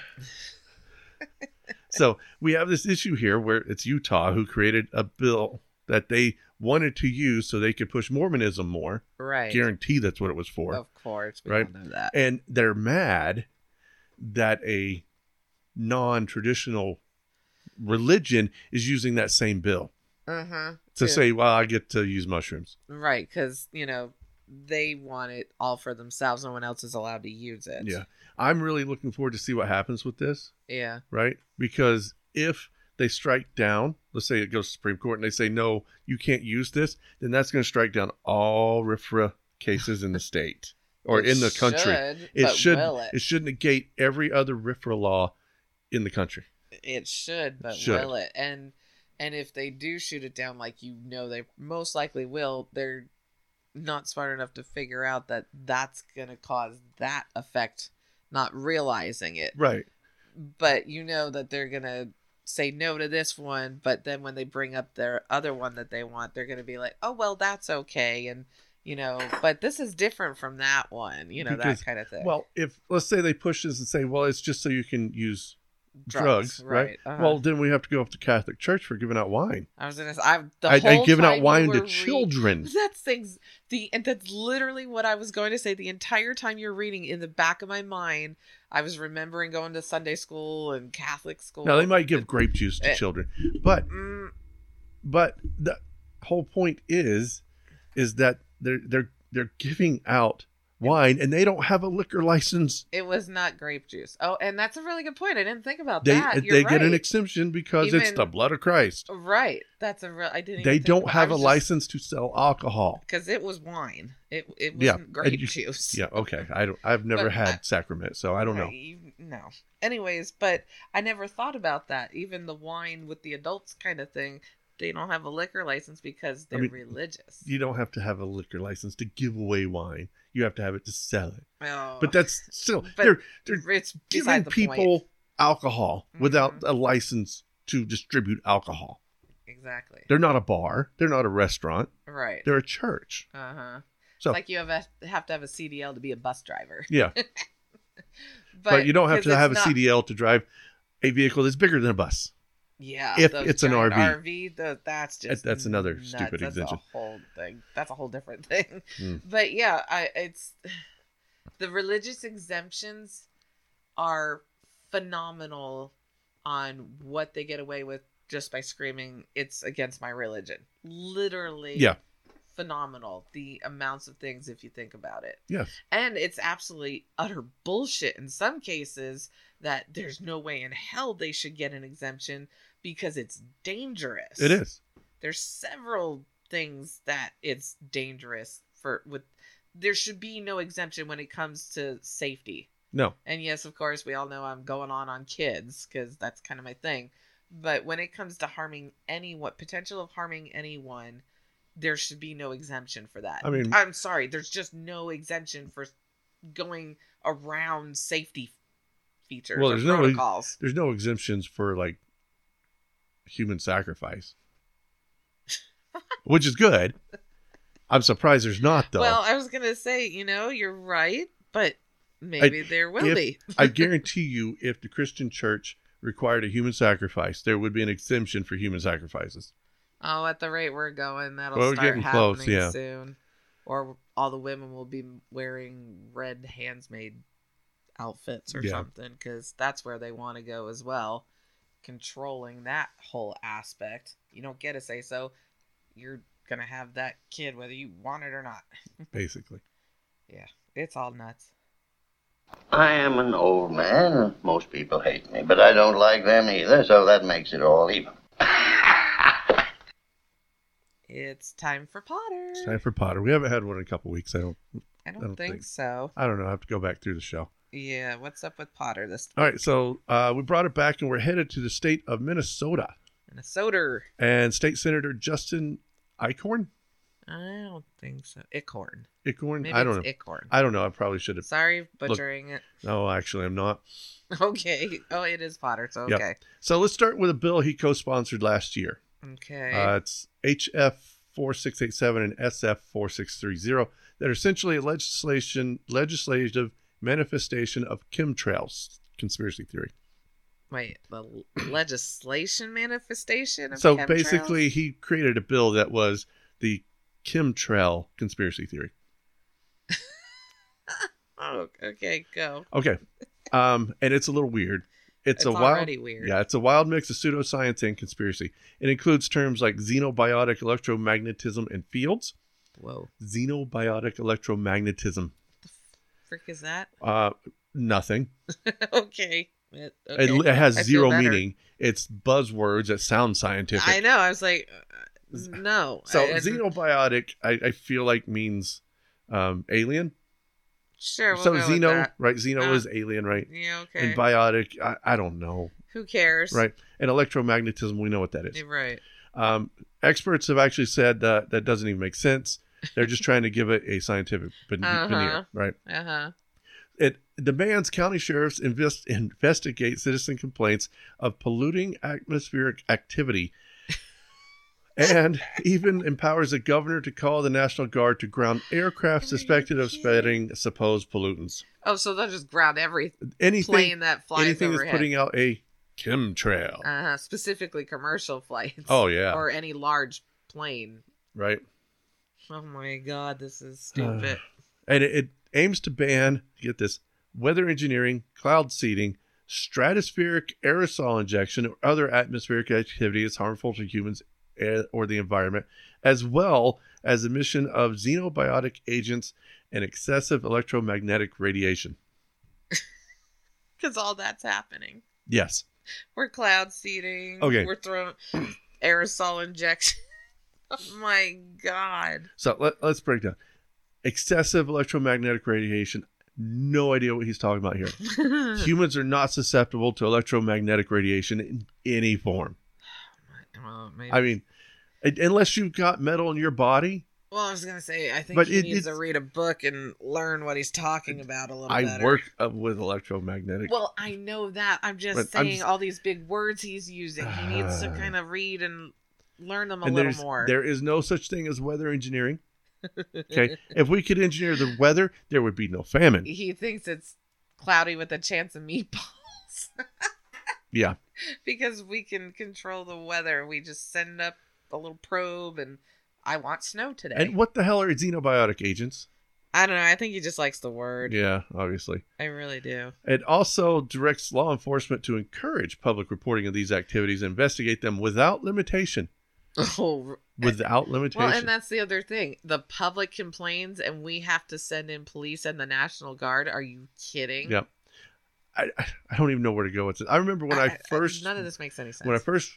so we have this issue here where it's Utah who created a bill that they wanted to use so they could push Mormonism more. Right. Guarantee that's what it was for. Of course. We Right. all know that. And they're mad that a non-traditional religion is using that same bill Uh-huh. to Too. say, well, I get to use mushrooms. Right. Because, you know, they want it all for themselves. No one else is allowed to use it. Yeah. I'm really looking forward to see what happens with this. Yeah. Right? Because if they strike down, let's say it goes to Supreme Court and they say, no, you can't use this, then that's going to strike down all R F R A cases in the state or It in the country. should, it but should will it? it should negate every other R F R A law in the country. It should, but Should. will it? And and if they do shoot it down, like you know, they most likely will. They're not smart enough to figure out that that's gonna cause that effect, not realizing it. Right. But you know that they're gonna say no to this one, but then when they bring up their other one that they want, they're gonna be like, oh well, that's okay, and you know, but this is different from that one, you know, Because- that kind of thing. Well, if let's say they push this and say, well, it's just so you can use drugs, right? uh-huh. Well, then we have to go up to Catholic Church for giving out wine. I was gonna say, I've the I, whole I giving out time you wine to were read- children. That's things the and that's literally what I was going to say the entire time you're reading. In the back of my mind, I was remembering going to Sunday school and Catholic school. Now they might give grape juice to Eh. children, but Mm, but the whole point is is that they're they're they're giving out wine and they don't have a liquor license. it was not grape juice. Oh, and that's a really good point. I didn't think about They that. You're they get an right. exemption because it's Even- the blood of Christ. Right. That's a real. I didn't. They even think don't about- have a license to sell alcohol. because it was wine. It it wasn't Yeah, and grape you- juice. Yeah, okay. I don't. I've never But had I- sacrament, so I don't know. Right, you- no. Anyways, but I never thought about that. Even the wine with the adults kind of thing, they don't have a liquor license because they're mean, religious. You don't have to have a liquor license to give away wine. You have to have it to sell it. Oh, But that's still But they're they're it's giving beside the people point. alcohol without Mhm. a license to distribute alcohol. Exactly. They're not a bar. They're not a restaurant. Right. They're a church. Uh huh. So- It's like you have a, have to have a C D L to be a bus driver. Yeah, but, you don't have 'cause to have a it's not- C D L to drive a vehicle that's bigger than a bus. Yeah, if those it's an giant R V. R V, the, that's just that's another nuts. stupid that's exemption. A whole thing. That's a whole different thing. Mm. But yeah, I it's the religious exemptions are phenomenal on what they get away with just by screaming it's against my religion. Literally, Yeah. phenomenal. The amounts of things if you think about it. Yes. And it's absolutely utter bullshit in some cases that there's no way in hell they should get an exemption because it's dangerous. It is. There's several things that it's dangerous for with there should be no exemption when it comes to safety. No. And yes, of course, we all know I'm going on on kids because that's kind of my thing. But when it comes to harming anyone, potential of harming anyone, there should be no exemption for that. I mean- I'm sorry, there's just no exemption for going around safety features Well, or there's no- protocols. There's no exemptions for like human sacrifice, which is good. I'm surprised there's not though. Well, I was gonna say, you know, you're right, but maybe there will if- be. I guarantee you, if the Christian church required a human sacrifice, there would be an exemption for human sacrifices. Oh, at the rate we're going, that'll Well, we're start getting happening close, yeah. soon. Or all the women will be wearing red handsmaid outfits or Yeah. something, because that's where they want to go as well. Controlling that whole aspect. You don't get to say so. You're going to have that kid whether you want it or not. Basically. Yeah, it's all nuts. I am an old man, and most people hate me, but I don't like them either, so that makes it all even. It's time for Potter. It's time for Potter. We haven't had one in a couple weeks. I don't. I don't, I don't think, think- so. I don't know. I have to go back through the show. Yeah, what's up with Potter this All right, so uh, we brought it back, and we're headed to the state of Minnesota. Minnesota? And State Senator Justin Eichhorn. I don't think so. Ichorn. Ichorn. Maybe I don't it's know. Ichorn. I don't know. I probably should have. Sorry, butchering it. No, actually, I'm not. Okay. Oh, it is Potter, so Yep. okay. So let's start with a bill he co-sponsored last year. Okay. Uh, it's H F four six eight seven and S F four six three zero that are essentially a legislation legislative manifestation of chemtrails conspiracy theory. Wait, the l- legislation manifestation of So chemtrails? basically, he created a bill that was the chemtrail conspiracy theory. Oh, okay, go. Okay, um, and it's a little weird. It's, It's a wild, already weird. Yeah, it's a wild mix of pseudoscience and conspiracy. It includes terms like xenobiotic electromagnetism and fields. Whoa. Xenobiotic electromagnetism. Frick is that? Uh, nothing. okay. It, It, okay. it has I feel zero better. meaning. It's buzzwords that sound scientific. I know. I was like, uh, no. So I, I- xenobiotic, I, I feel like means um, alien. Sure, we'll so go with xeno, that. right? Xeno Uh, is alien, right? Yeah, okay. And biotic, I, I don't know, Who cares? right? And electromagnetism, we know what that is. You're right. Um, experts have actually said that that doesn't even make sense. They're just trying to give it a scientific ven- Uh-huh. veneer, right? Uh huh. It demands county sheriffs invest, investigate citizen complaints of polluting atmospheric activity and even empowers the governor to call the National Guard to ground aircraft suspected of spreading supposed pollutants. Oh, so they'll just ground every Anything, plane that flies anything that's overhead. putting out a chemtrail, Uh-huh. Specifically commercial flights. Oh, yeah. Or any large plane. right? Oh my god, this is stupid. And it, it aims to ban, get this, weather engineering, cloud seeding, stratospheric aerosol injection, or other atmospheric activity that's harmful to humans eh, or the environment, as well as emission of xenobiotic agents and excessive electromagnetic radiation. Because all that's happening. Yes. We're cloud seeding. Okay. We're throwing aerosol injection. Oh my god. So let, let's break down. Excessive electromagnetic radiation. No idea what he's talking about here. Humans are not susceptible to electromagnetic radiation in any form. Well, maybe. I mean, un- unless you've got metal in your body. Well, I was gonna say, I think But he it- needs to it's- read a book and learn what he's talking about a little I better. work uh, with electromagnetic. Well, I know that. I'm just But I'm saying just- all these big words he's using. He needs to Ah. kind of read and learn them a and little there's, more. there is no such thing as weather engineering. Okay, if we could engineer the weather, there would be no famine. He thinks it's cloudy with a chance of meatballs. Yeah, Because we can control the weather. We just send up a little probe and I want snow today. and what the hell are xenobiotic agents? I don't know. I think he just likes the word. Yeah, obviously. I really do. It also directs law enforcement to encourage public reporting of these activities and investigate them without limitation. Oh, Without limitation. well, and that's the other thing. The public complains and we have to send in police and the National Guard. Are you kidding? Yep. I, I I don't even know where to go with it. I remember when I, first None of this makes any sense. when I first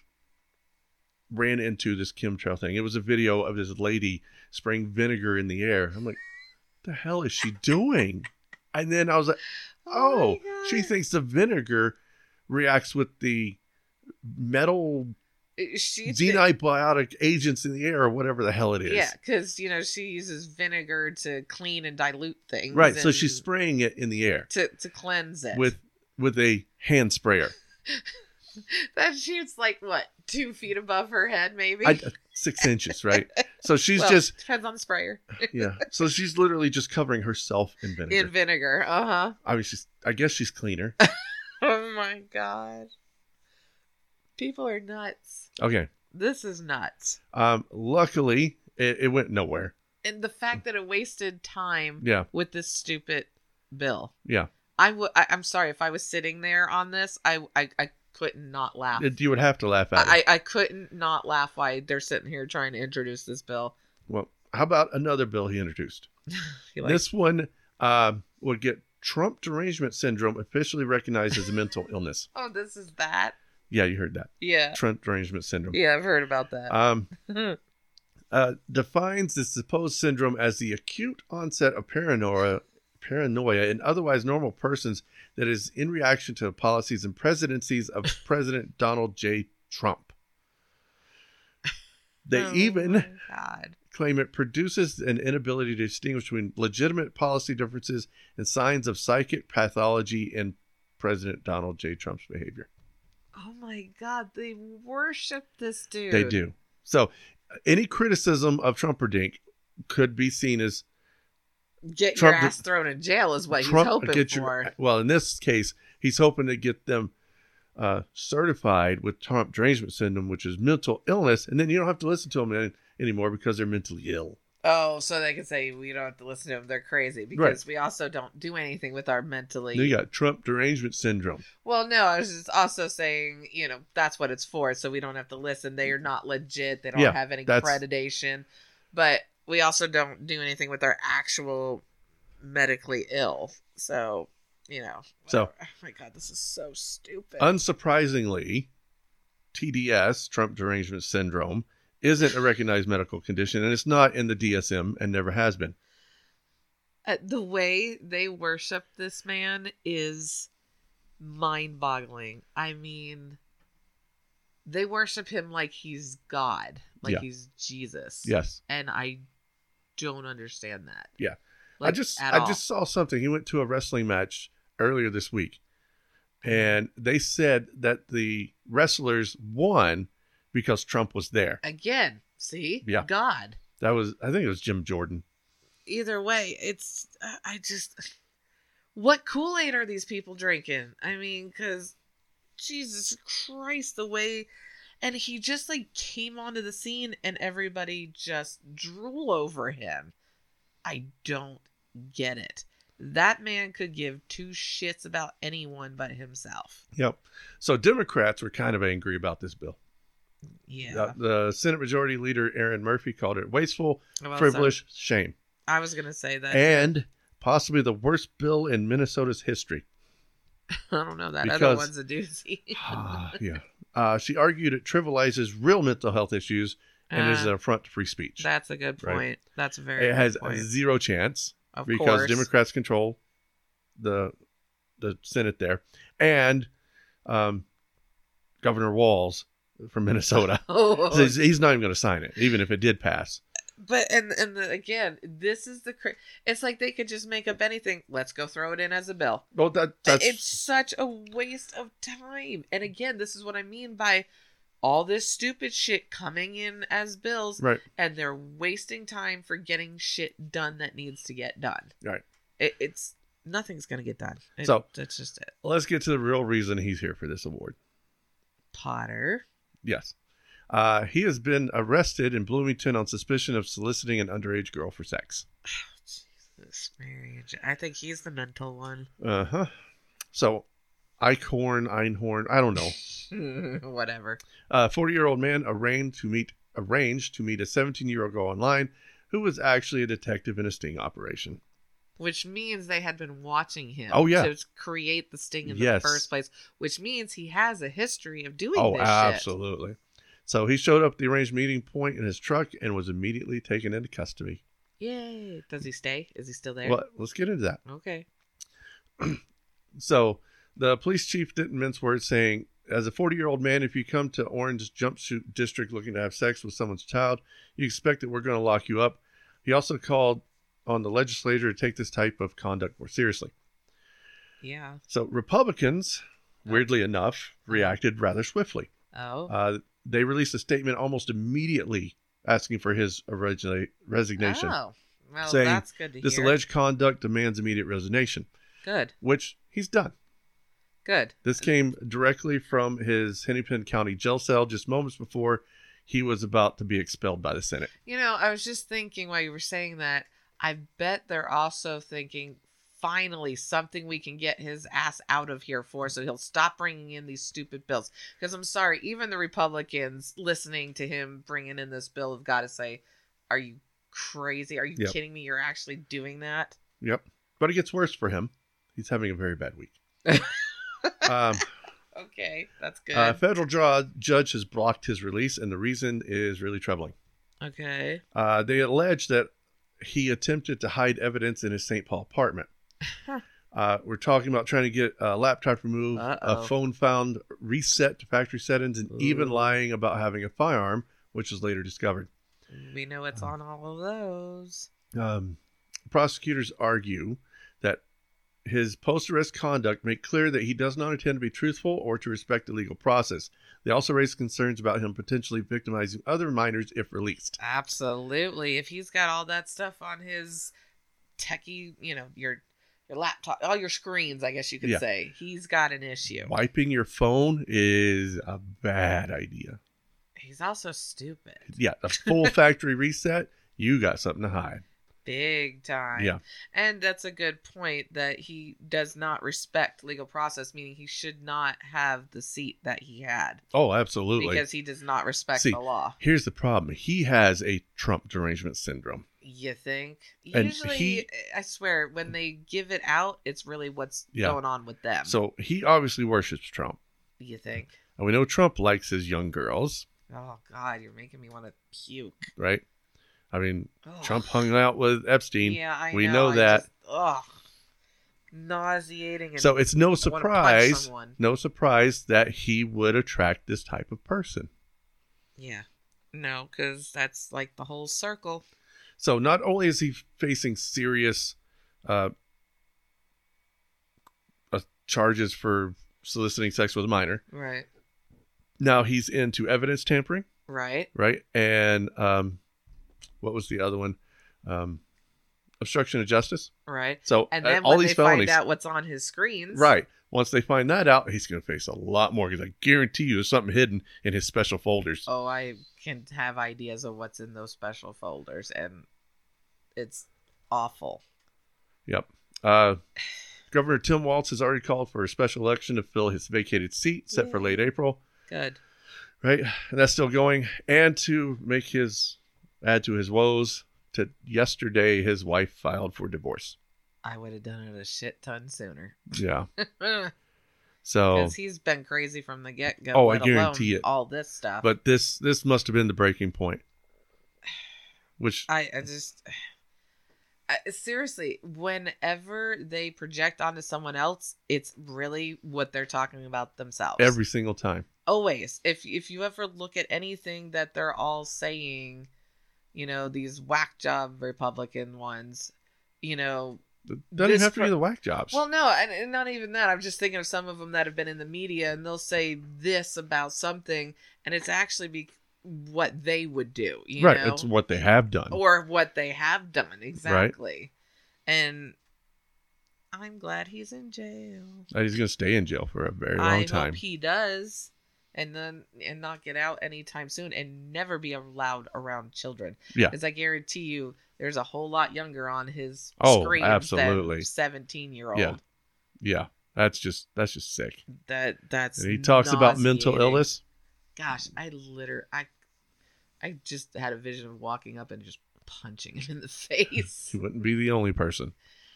ran into this chemtrail thing. It was a video of this lady spraying vinegar in the air. I'm like, what the hell is she doing? And then I was like, Oh my oh, she God. thinks the vinegar reacts with the metal she xenobiotic agents in the air or whatever the hell it is. Yeah, because you know she uses vinegar to clean and dilute things. Right. So and she's spraying it in the air to to cleanse it with with a hand sprayer. that shoots like what two feet above her head, maybe. I, six inches, right? So she's Well, just depends on the sprayer. yeah. So she's literally just covering herself in vinegar. In vinegar. Uh huh. I mean, she's. I guess she's cleaner. Oh my god. People are nuts. Okay. This is nuts. Um. Luckily, it, it went nowhere. And the fact that it wasted time Yeah. with this stupid bill. Yeah. I would. I, I'm sorry if I was sitting there on this. I I, I couldn't not laugh. It- you would have to laugh at it. I, I couldn't not laugh while they're sitting here trying to introduce this bill. Well, how about another bill he introduced? He like, This one uh, would get Trump derangement syndrome officially recognized as a mental illness. oh, this is that. Yeah, you heard that. Yeah, Trump derangement syndrome. yeah, I've heard about that. Um, uh, defines the supposed syndrome as the acute onset of paranoia, paranoia in otherwise normal persons that is in reaction to the policies and presidencies of President Donald J. Trump. They Oh even my God. claim it produces an inability to distinguish between legitimate policy differences and signs of psychic pathology in President Donald J. Trump's behavior. Oh my God. They worship this dude. They do. So any criticism of Trumperdink could be seen as Get Trump your did- ass thrown in jail is what Trump- he's hoping get for. your- well, in this case, he's hoping to get them uh, certified with Trump derangement syndrome, which is mental illness, and then you don't have to listen to them any- anymore because they're mentally ill. Oh, so they can say we don't have to listen to them. They're crazy because we also don't do anything with our mentally. Then you got Trump derangement syndrome. Well, no, I was just also saying, you know, that's what it's for, so we don't have to listen. They are not legit. They don't Yeah, have any that's- accreditation. But we also don't do anything with our actual medically ill. So, you know. So- whatever. Oh my God, this is so stupid. Unsurprisingly, T D S, Trump derangement syndrome, isn't a recognized medical condition, and it's not in the D S M and never has been. Uh, the way they worship this man is mind-boggling. I mean, they worship him like he's God, like Yeah. he's Jesus. Yes. And I don't understand that. Yeah. I Like, just at I all. just saw something. He went to a wrestling match earlier this week, and they said that the wrestlers won because Trump was there. Again, see? Yeah. God. That was, I think it was Jim Jordan. Either way, it's, uh, I just, what Kool-Aid are these people drinking? I mean, because, Jesus Christ, the way, and he just, like, came onto the scene and everybody just drool over him. I don't get it. That man could give two shits about anyone but himself. Yep. So Democrats were kind of angry about this bill. Yeah. The, the Senate Majority Leader Aaron Murphy called it wasteful, Well, frivolous, shame, I was going to say that. and possibly the worst bill in Minnesota's history. I don't know. That other because- one's a doozy. Ah, yeah. Uh, she argued it trivializes real mental health issues and is Uh, an affront to free speech. That's a good Right. point. That's a very It good has point. zero chance Of because course. Democrats control the the Senate there, and um, Governor Walz from Minnesota. Oh, So he's, he's not even going to sign it, even if it did pass. but and and the, again, this is the cra- it's like they could just make up anything. Let's go throw it in as a bill. Well, that that's It's such a waste of time. And again, this is what I mean by all this stupid shit coming in as bills, right. and they're wasting time for getting shit done that needs to get done. Right. It, it's nothing's gonna get done. It- So- that's just it. Let's get to the real reason he's here for this award. Potter. Yes. Uh, he has been arrested in Bloomington on suspicion of soliciting an underage girl for sex. Jesus, Mary. I think he's the mental one. Uh huh. So, Eichhorn, Einhorn, I don't know. Whatever. A forty-year-old man arranged to meet arranged to meet a seventeen-year-old girl online who was actually a detective in a sting operation. Which means they had been watching him. Oh, yeah. To create the sting in Yes. the first place. Which means he has a history of doing Oh, this shit. absolutely. So he showed up at the arranged meeting point in his truck and was immediately taken into custody. Yay. Does he stay? Is he still there? Well, let's get into that. Okay. So the police chief didn't mince words, saying, as a forty-year-old man, if you come to Orange Jumpsuit District looking to have sex with someone's child, you expect that we're going to lock you up. He also called on the legislature to take this type of conduct more seriously. Yeah. So Republicans, weirdly enough, reacted rather swiftly. Oh. Uh, they released a statement almost immediately asking for his origina- resignation, Oh. Well, saying that's good to this hear. alleged conduct demands immediate resignation, Good. which he's done. Good. This came directly from his Hennepin County jail cell just moments before he was about to be expelled by the Senate. You know, I was just thinking while you were saying that, I bet they're also thinking, finally, something we can get his ass out of here for so he'll stop bringing in these stupid bills. Because I'm sorry, even the Republicans listening to him bringing in this bill have got to say, are you crazy? Are you Yep. kidding me? You're actually doing that? Yep. But it gets worse for him. He's having a very bad week. um, Okay, that's good. a federal draw, judge has blocked his release, and the reason is really troubling. Okay. Uh, they allege that he attempted to hide evidence in his Saint Paul apartment. uh, we're talking about trying to get a laptop removed, Uh-oh. a phone found reset to factory settings, and Ooh. even lying about having a firearm, which was later discovered. We know it's on all of those. Um, prosecutors argue that his post-arrest conduct made clear that he does not intend to be truthful or to respect the legal process. They also raise concerns about him potentially victimizing other minors if released. Absolutely. If he's got all that stuff on his techie, you know, your your laptop, all your screens, I guess you could Yeah. say, he's got an issue. Wiping your phone is a bad idea. He's also stupid. Yeah, a full factory reset, you got something to hide. Big time. Yeah. And that's a good point that he does not respect legal process, meaning he should not have the seat that he had. Oh, absolutely. Because he does not respect See, the law. Here's the problem. He has a Trump derangement syndrome. You think? And Usually, he- I swear, when they give it out, it's really what's Yeah. going on with them. So he obviously worships Trump. You think? And we know Trump likes his young girls, Oh, God, you're making me want to puke. right? I mean, Ugh. Trump hung out with Epstein. Yeah, I we know. know I that. Just, ugh. Nauseating. And So it's no I wanna punch surprise, someone. no surprise that he would attract this type of person. Yeah. No, because that's like the whole circle. So not only is he facing serious uh, uh, charges for soliciting sex with a minor, Right. now he's into evidence tampering, Right. right? And um, what was the other one? Um, obstruction of justice. Right. So And uh, then all when these they felonies, find out what's on his screens. right? Once they find that out, he's going to face a lot more because I guarantee you there's something hidden in his special folders. Oh, I can have ideas of what's in those special folders, and it's awful. Yep. Uh, Governor Tim Walz has already called for a special election to fill his vacated seat set for Yay. late April, Good. right? And that's still going. And to make his add to his woes, to yesterday his wife filed for divorce. I would have done it a shit ton sooner. Yeah. Because So, he's been crazy from the get go. Oh, I let guarantee alone it. All this stuff. but this this must have been the breaking point. Which I, I just. I, seriously, whenever they project onto someone else, it's really what they're talking about themselves. every single time. Always. If if you ever look at anything that they're all saying, you know, these whack job Republican ones, you know. It doesn't This have to be pro- the whack jobs. Well, no, and, and not even that. I'm just thinking of some of them that have been in the media, and they'll say this about something, and it's actually be what they would do, you right. know, It's what they have done. or what they have done exactly. And I'm glad he's in jail. And he's going to stay in jail for a very long I time. hope he does, and then and not get out anytime soon, and never be allowed around children. Yeah. Because I guarantee you, there's a whole lot younger on his Oh, screen absolutely. than seventeen year old. Yeah. Yeah. That's just that's just sick. That that's. And he talks about mental nauseating. illness. Gosh, I literally, I, I just had a vision of walking up and just punching him in the face. He wouldn't be the only person.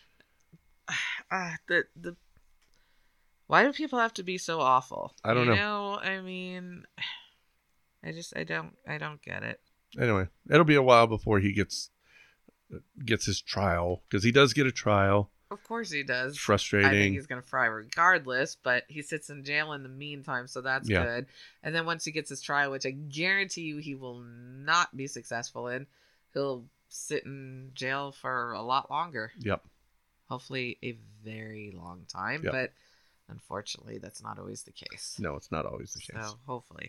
Ah, the the. Why do people have to be so awful? I don't you know. know. I mean, I just I don't I don't get it. Anyway, it'll be a while before he gets gets his trial because he does get a trial. Of course he does. It's I think frustrating. he's gonna fry regardless, but he sits in jail in the meantime, so that's Yeah. good. And then once he gets his trial, which I guarantee you he will not be successful in, he'll sit in jail for a lot longer. Yep. Hopefully a very long time, Yep. but unfortunately that's not always the case. No, it's not always the case. So hopefully.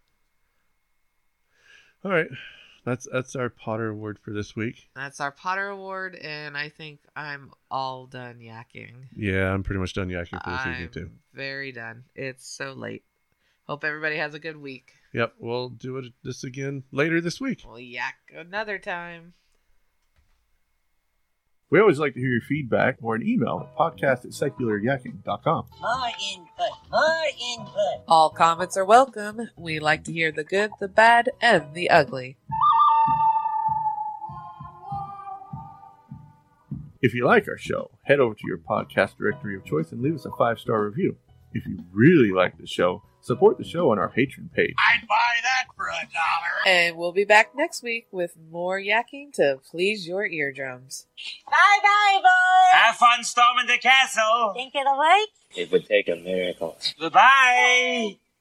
All right. That's that's our Potter award for this week. That's our Potter Award, and I think I'm all done yakking. Yeah, I'm pretty much done yakking for this I'm weekend too. very done. It's so late. Hope everybody has a good week. Yep, we'll do it this again later this week. We'll yak another time. We always like to hear your feedback or an email at podcast at secular yakking dot com. More input, more input. All comments are welcome. We like to hear the good, the bad, and the ugly. If you like our show, head over to your podcast directory of choice and leave us a five-star review. If you really like the show, support the show on our Patreon page. I'd buy that for a dollar. And we'll be back next week with more yakking to please your eardrums. Bye-bye, boys. Have fun storming the castle. Think it'll work? It would take a miracle. Goodbye.